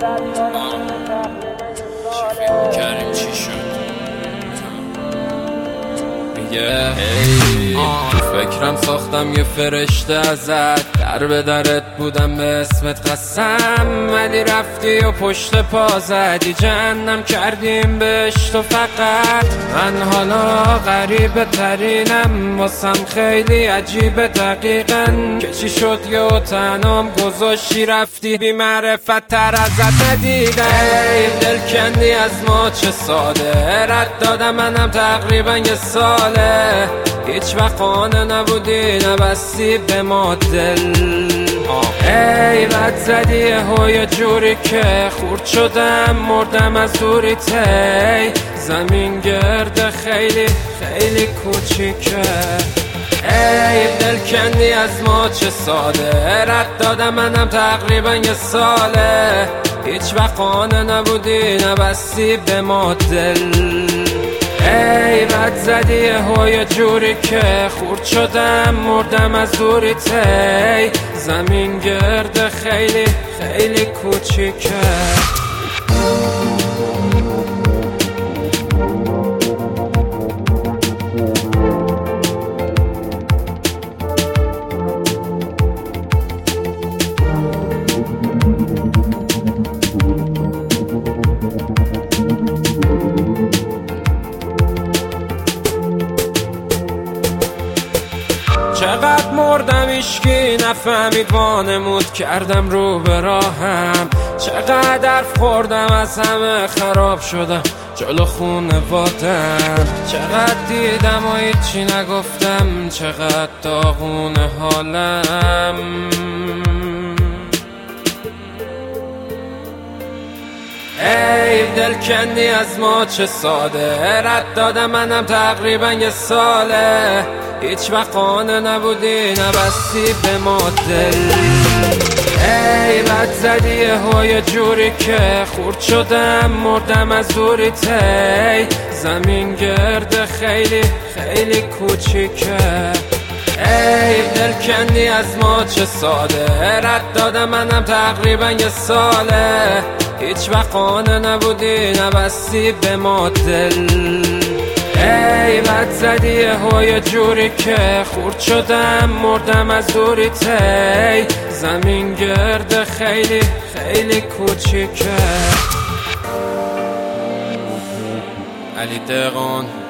کریم چی شد؟ میگه تو فکرم ساختم یه فرشته ازت، در به درت بودم به اسمت قسم، ولی رفتی و پشت پا زدی، جهنم کردیم بهش تو فقط. من حالا غریبه ترینم، واسم خیلی عجیبه دقیقاً که چی شد یه تنام گذاشتی رفتی، بی معرفت تر ازت ندیدم. ای دل کندی از ما چه ساده، رد دادم منم تقریبا یه ساله، هیچ وقت خانه نبودی نبستی به ما دل. ای بد زدی یه جوری که خورد شدم مردم از دوری تی، زمین گرد خیلی خیلی کوچیکه. ای دل کندی از ما چه ساده، رد دادم منم تقریبا یه ساله، هیچ وقت خانه نبودی نبستی به ما دل. ای بد زدی یه جوری که خورد شدم مردم از دوری تی، زمین گرد خیلی خیلی کوچیکه. چقدر مردم ایشکی نفهمید، وانمود کردم رو به راهم، چقدر حرف خوردم از همه خراب شدم جلو خونوادم، چقدر دیدم و هیچی نگفتم، چقدر داغونه حالم. ای دل کندی از ما چه ساده، رد دادم منم تقریبا یه ساله، هیچ وقت خانه نبودی نبستی به ما دل. ای بد زدی یه جوری که خورد شدم مردم از دوری تی، زمین گرد خیلی خیلی کوچیکه. ای دل کندی از ما چه ساده، رد دادم منم تقریبا یه ساله، هیچ وقت خانه نبودی نبستی به ما دل. ای بد زدی یه جوری که خورد شدم مردم از دوری تی، زمین گرد خیلی خیلی کوچیکه. علی دقان